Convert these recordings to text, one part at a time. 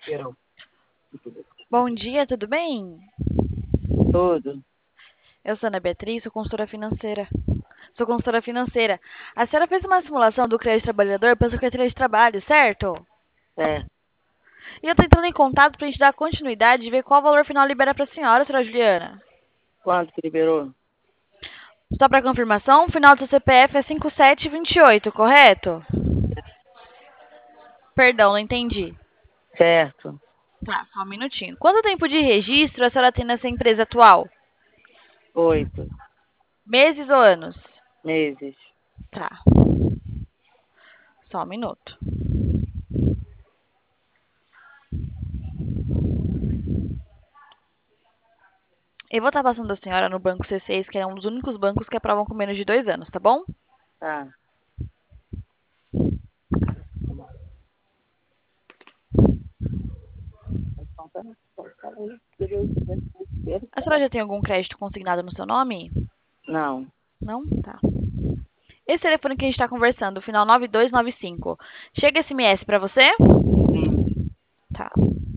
Verão. Bom dia, tudo bem? Tudo. Eu sou Ana Beatriz, sou consultora financeira. Sou consultora financeira. A senhora fez uma simulação do crédito trabalhador para sua carteira de trabalho, certo? É. E eu estou entrando em contato para a gente dar continuidade e ver qual valor final libera para a senhora Juliana. Quanto que liberou? Só para confirmação, o final do seu CPF é 5728, correto? Perdão, não entendi. Certo. Tá, só um minutinho. Quanto tempo de registro a senhora tem nessa empresa atual? 8 Meses ou anos? meses. Tá, só um minuto. Eu vou estar passando a senhora no banco C6, que é um dos únicos bancos que aprovam com menos de 2 anos, tá bom? Tá. A senhora já tem algum crédito consignado no seu nome? Não. Não? Tá. Esse telefone que a gente está conversando, o final 9295. Chega SMS para você? Sim. Tá.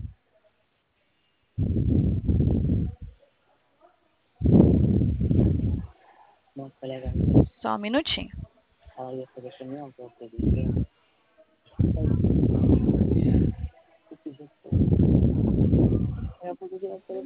Meu colega Só um minutinho. ela ia fazer caminhão, que eu acreditei. Eu poderia fazer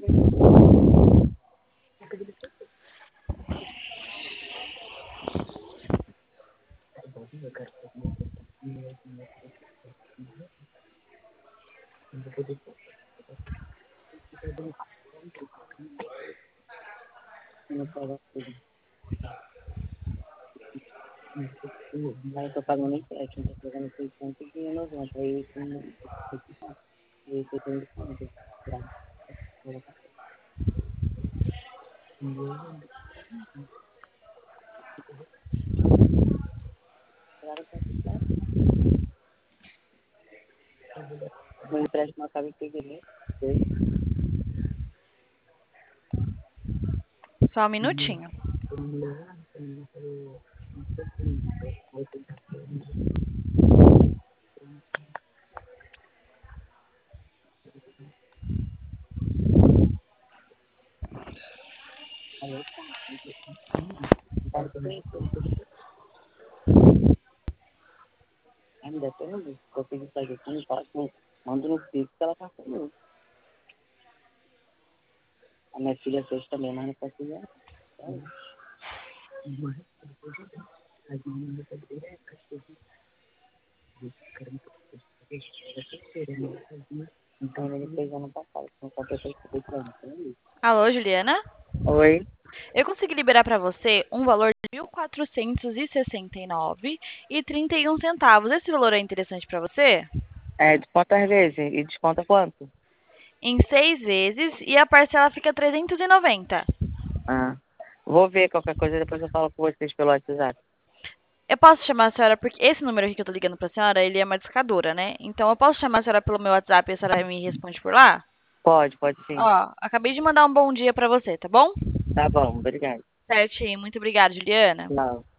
mas eu tô pagando em crédito, não tô pagando 690. Aí isso não. E isso eu tenho desconto. O empréstimo acaba em fevereiro. Só um minutinho. Ainda tem, consegui fazer aqui no próximo, mando no Pix que ela tá comigo. A minha filha fez também, mas não conseguiu. Então ele fez ano passado, então só que eu fez por Alô, Juliana? Oi, Eu consegui liberar para você um valor de 1.469,31 centavos. Esse valor é interessante para você? desconta às vezes, e desconta quanto? Em 6 vezes e a parcela fica 390. Ah, vou ver qualquer coisa, depois eu falo com vocês pelo WhatsApp. Eu posso chamar a senhora, porque esse número aqui que eu tô ligando pra senhora, ele é uma discadora, né? Então eu posso chamar a senhora pelo meu WhatsApp e a senhora me responde por lá? Pode sim. Ó, acabei de mandar um bom dia pra você, tá bom? Tá bom, obrigado. Certinho, muito obrigada, Juliana. Tchau.